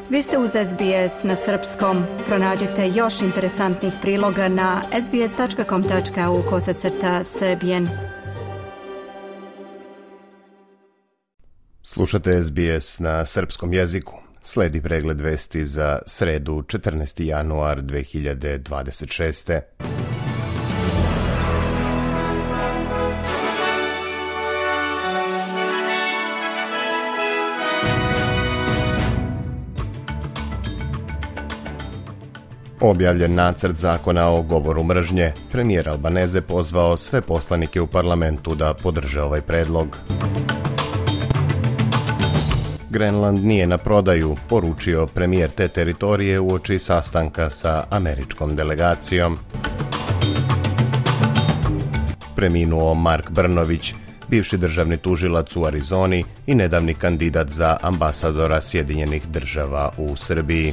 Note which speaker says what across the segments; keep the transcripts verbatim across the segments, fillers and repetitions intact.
Speaker 1: Vi ste uz S B S na srpskom. Pronađite još interesantnih priloga na sbs.com.au kosacrta srbijen.
Speaker 2: Slušate S B S na srpskom jeziku. Sledi pregled vesti za sredu četrnaesti januar dve hiljade dvadeset šeste. Objavljen nacrt zakona o govoru mržnje. Premijer Albaneze pozvao sve poslanike u parlamentu da podrže ovaj predlog. Grenland nije na prodaju, poručio premijer te teritorije uoči sastanka sa američkom delegacijom. Preminuo Mark Brnović, bivši državni tužilac u Arizoni i nedavni kandidat za ambasadora Sjedinjenih država u Srbiji.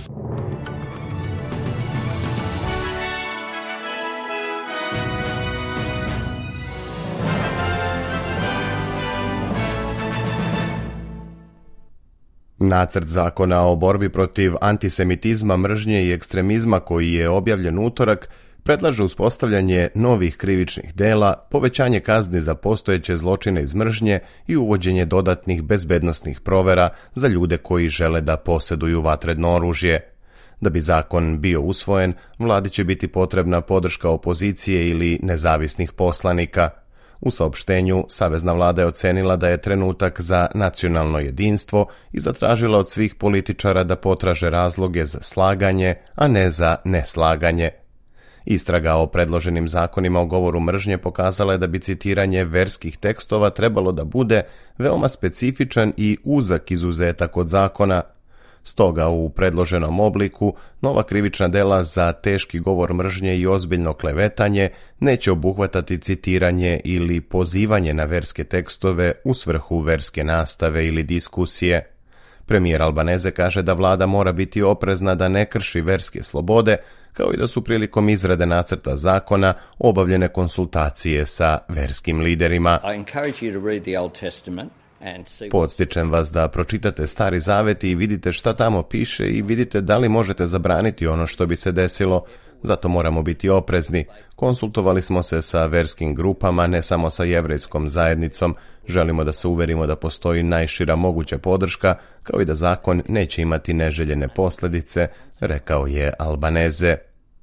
Speaker 2: Nacrt zakona o borbi protiv antisemitizma, mržnje i ekstremizma koji je objavljen utorak predlaže uspostavljanje novih krivičnih dela, povećanje kazni za postojeće zločine iz mržnje i uvođenje dodatnih bezbednosnih provera za ljude koji žele da posjeduju vatredno oružje. Da bi zakon bio usvojen, vladi će biti potrebna podrška opozicije ili nezavisnih poslanika. U saopštenju, savezna vlada je ocenila da je trenutak za nacionalno jedinstvo i zatražila od svih političara da potraže razloge za slaganje, a ne za neslaganje. Istraga o predloženim zakonima o govoru mržnje pokazala je da bi citiranje verskih tekstova trebalo da bude veoma specifičan i uzak izuzetak od zakona. Stoga u predloženom obliku nova krivična dela za teški govor mržnje i ozbiljno klevetanje neće obuhvatati citiranje ili pozivanje na verske tekstove u svrhu verske nastave ili diskusije. Premijer Albaneze kaže da vlada mora biti oprezna da ne krši verske slobode, kao i da su prilikom izrade nacrta zakona obavljene konsultacije sa verskim liderima.
Speaker 3: I encourage you to read the Old Testament.
Speaker 2: Podstičem vas da pročitate Stari Zavet i vidite šta tamo piše i vidite da li možete zabraniti ono što bi se desilo. Zato moramo biti oprezni. Konsultovali smo se sa verskim grupama, ne samo sa jevrejskom zajednicom. Želimo da se uverimo da postoji najšira moguća podrška, kao i da zakon neće imati neželjene posljedice, rekao je Albaneze.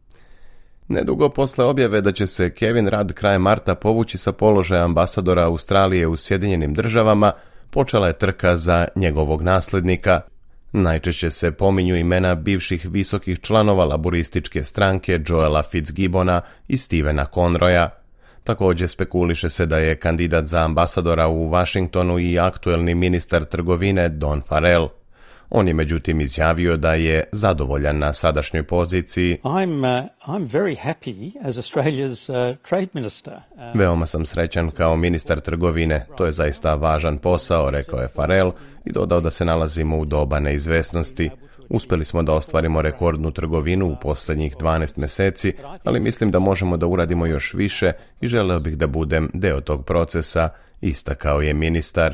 Speaker 2: Nedugo posle objave da će se Kevin Rudd krajem marta povući sa položaja ambasadora Australije u Sjedinjenim državama, počela je trka za njegovog naslednika. Najčešće se pominju imena bivših visokih članova laburističke stranke Joela Fitzgibbona i Stevena Conroya. Također spekuliše se da je kandidat za ambasadora u Washingtonu i aktuelni ministar trgovine Don Farrell. On je međutim izjavio da je zadovoljan na sadašnjoj poziciji.
Speaker 4: I'm, uh, I'm very happy as Australia's uh, trade minister. Uh...
Speaker 2: Veoma sam srećan kao ministar trgovine. To je zaista važan posao, rekao je Farrell i dodao da se nalazimo u doba neizvesnosti. Uspjeli smo da ostvarimo rekordnu trgovinu u posljednjih dvanaest mjeseci, ali mislim da možemo da uradimo još više i želeo bih da budem deo tog procesa, istakao je ministar.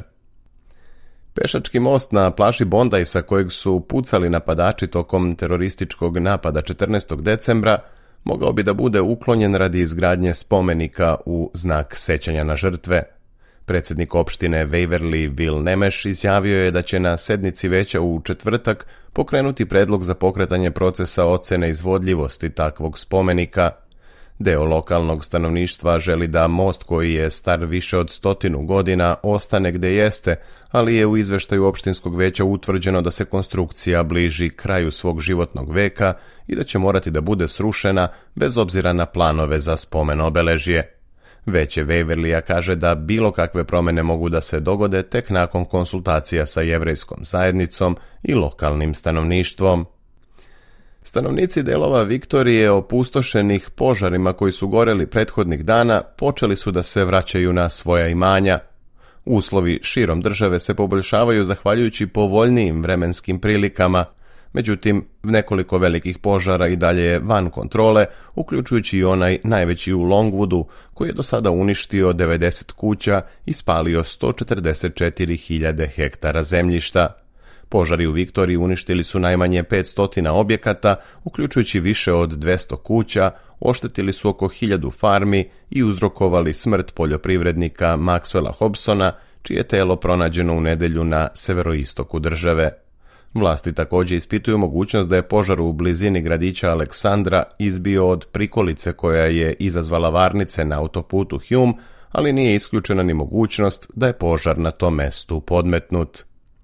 Speaker 2: Pešački most na plaži Bondi sa kojeg su pucali napadači tokom terorističkog napada četrnaestog decembra mogao bi da bude uklonjen radi izgradnje spomenika u znak sećanja na žrtve. Predsjednik opštine Waverly Bill Nemeš izjavio je da će na sednici veća u četvrtak pokrenuti predlog za pokretanje procesa ocene izvodljivosti takvog spomenika. Deo lokalnog stanovništva želi da most koji je star više od stotinu godina ostane gde jeste, ali je u izveštaju opštinskog veća utvrđeno da se konstrukcija bliži kraju svog životnog veka i da će morati da bude srušena bez obzira na planove za spomen obeležje. Veće Waverlya kaže da bilo kakve promjene mogu da se dogode tek nakon konsultacija sa jevrejskom zajednicom i lokalnim stanovništvom. Stanovnici delova Viktorije opustošenih požarima koji su goreli prethodnih dana počeli su da se vraćaju na svoja imanja. Uslovi širom države se poboljšavaju zahvaljujući povoljnijim vremenskim prilikama. Međutim, nekoliko velikih požara i dalje je van kontrole, uključujući i onaj najveći u Longwoodu, koji je do sada uništio devedeset kuća i spalio sto četrdeset četiri hiljade hektara zemljišta. Požari u Viktoriji uništili su najmanje petsto objekata, uključujući više od dvjesto kuća, oštetili su oko hiljadu farmi i uzrokovali smrt poljoprivrednika Maxwella Hobsona, čije telo pronađeno u nedjelju na severoistoku države. Vlasti također ispituju mogućnost da je požar u blizini gradića Aleksandra izbio od prikolice koja je izazvala varnice na autoputu Hume, ali nije isključena ni mogućnost da je požar na tom mestu podmetnut.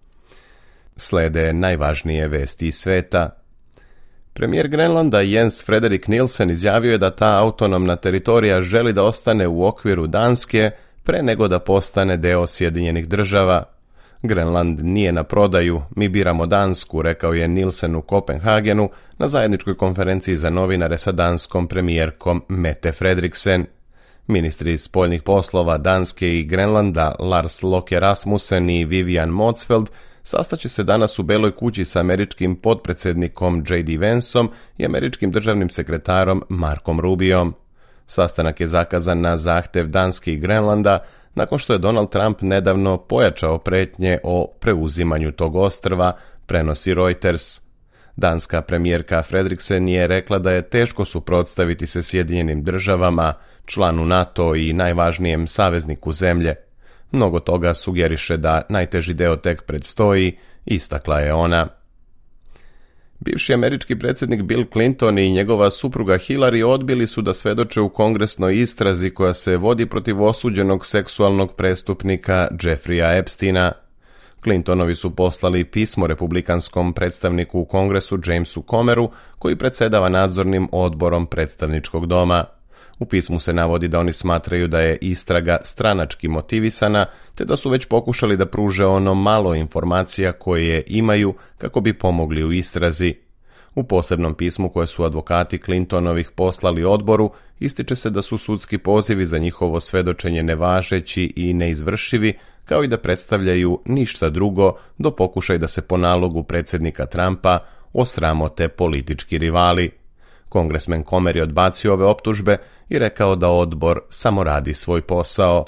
Speaker 2: Slede najvažnije vesti iz sveta. Premijer Grenlanda Jens Frederik Nielsen izjavio je da ta autonomna teritorija želi da ostane u okviru Danske pre nego da postane deo Sjedinjenih država. Grenland nije na prodaju, mi biramo Dansku, rekao je Nielsen u Kopenhagenu na zajedničkoj konferenciji za novinare sa danskom premijerkom Mette Frederiksen. Ministri spoljnih poslova Danske i Grenlanda Lars Løkke Rasmussen i Vivian Motzfeldt sastaće se danas u Beloj kući sa američkim potpredsjednikom J D Vanceom i američkim državnim sekretarom Markom Rubiom. Sastanak je zakazan na zahtjev Danske i Grenlanda nakon što je Donald Trump nedavno pojačao prijetnje o preuzimanju tog ostrva, prenosi Reuters. Danska premijerka Frederiksen je rekla da je teško suprotstaviti se Sjedinjenim državama, članu NATO i najvažnijem savezniku zemlje. Mnogo toga sugeriše da najteži deo tek predstoji, istakla je ona. Bivši američki predsjednik Bill Clinton i njegova supruga Hillary odbili su da svedoče u kongresnoj istrazi koja se vodi protiv osuđenog seksualnog prestupnika Jeffreya Epsteina. Clintonovi su poslali pismo republikanskom predstavniku u kongresu Jamesu Comeru, koji predsjedava nadzornim odborom predstavničkog doma. U pismu se navodi da oni smatraju da je istraga stranački motivisana, te da su već pokušali da pruže ono malo informacija koje imaju kako bi pomogli u istrazi. U posebnom pismu koje su advokati Clintonovih poslali odboru, ističe se da su sudski pozivi za njihovo svedočenje nevažeći i neizvršivi, kao i da predstavljaju ništa drugo do pokušaj da se po nalogu predsjednika Trumpa osramote politički rivali. Kongresmen Comer je odbacio ove optužbe i rekao da odbor samo radi svoj posao.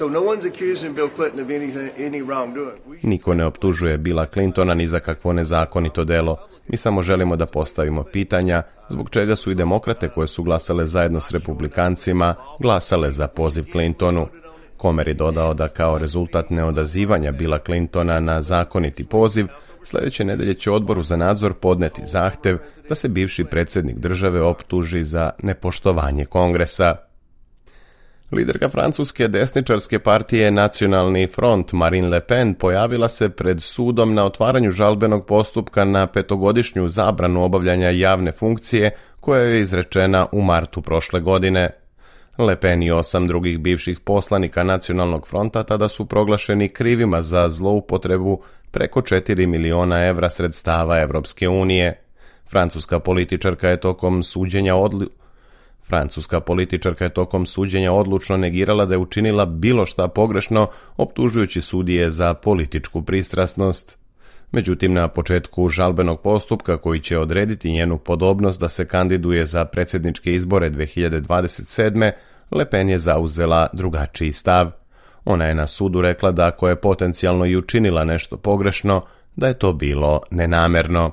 Speaker 2: Niko ne optužuje Billa Clintona ni za kakvo nezakonito delo. Mi samo želimo da postavimo pitanja zbog čega su i demokrate koje su glasale zajedno s republikancima glasale za poziv Clintonu. Comer je dodao da kao rezultat neodazivanja Billa Clintona na zakoniti poziv, sljedeće nedelje će odboru za nadzor podneti zahtjev da se bivši predsjednik države optuži za nepoštovanje Kongresa. Liderka francuske desničarske partije Nacionalni front Marine Le Pen pojavila se pred sudom na otvaranju žalbenog postupka na petogodišnju zabranu obavljanja javne funkcije koja je izrečena u martu prošle godine. Le Pen i osam drugih bivših poslanika Nacionalnog fronta tada su proglašeni krivima za zloupotrebu preko četiri miliona evra sredstava Evropske unije. Francuska političarka je tokom suđenja odli... Francuska političarka je tokom suđenja odlučno negirala da je učinila bilo šta pogrešno, optužujući sudije za političku pristrasnost. Međutim, na početku žalbenog postupka koji će odrediti njenu podobnost da se kandiduje za predsjedničke izbore dvije hiljade dvadeset sedme. Le Pen je zauzela drugačiji stav. Ona je na sudu rekla da ako je potencijalno i učinila nešto pogrešno, da je to bilo nenamerno.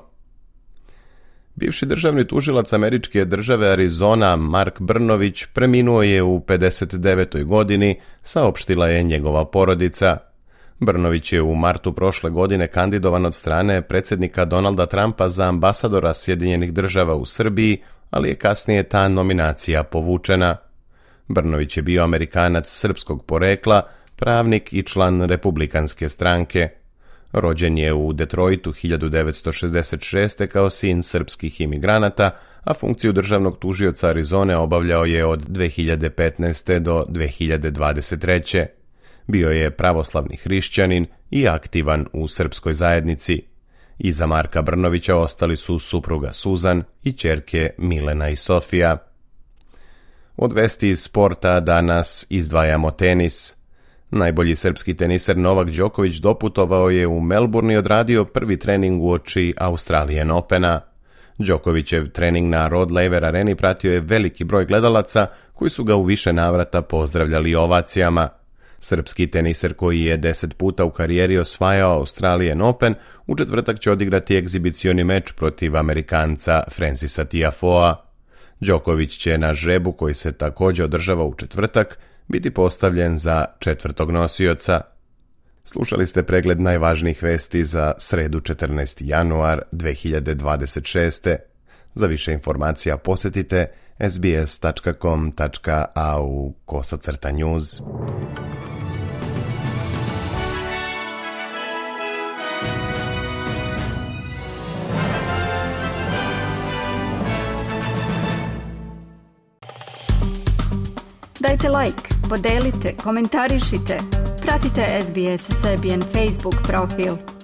Speaker 2: Bivši državni tužilac američke države Arizona Mark Brnović preminuo je u pedeset devetoj godini, saopštila je njegova porodica. Brnović je u martu prošle godine kandidovan od strane predsjednika Donalda Trumpa za ambasadora Sjedinjenih država u Srbiji, ali je kasnije ta nominacija povučena. Brnović je bio Amerikanac srpskog porekla, pravnik i član republikanske stranke. Rođen je u Detroitu hiljadu devetsto šezdeset šeste. kao sin srpskih imigranata, a funkciju državnog tužioca Arizone obavljao je od dvije hiljade petnaeste. do dvije hiljade dvadeset treće. Bio je pravoslavni hrišćanin i aktivan u srpskoj zajednici. Iza Marka Brnovića ostali su supruga Suzan i ćerke Milena i Sofija. Od vesti iz sporta danas izdvajamo tenis. Najbolji srpski teniser Novak Đoković doputovao je u Melbourne i odradio prvi trening uoči Australian Opena. Đokovićev trening na Rod Laver areni pratio je veliki broj gledalaca koji su ga u više navrata pozdravljali ovacijama. Srpski teniser koji je deset puta u karijeri osvajao Australian Open, u četvrtak će odigrati egzibicioni meč protiv Amerikanca Francisa Tiafoea. Đoković će na žrebu koji se također održava u četvrtak biti postavljen za četvrtog nosioca. Slušali ste pregled najvažnijih vesti za sredu četrnaesti januar dve hiljade dvadeset šeste. Za više informacija posjetite sbs.com.au kosacrta news.
Speaker 1: Dajte like, podelite, komentarišite. Pratite S B S Serbian Facebook profil.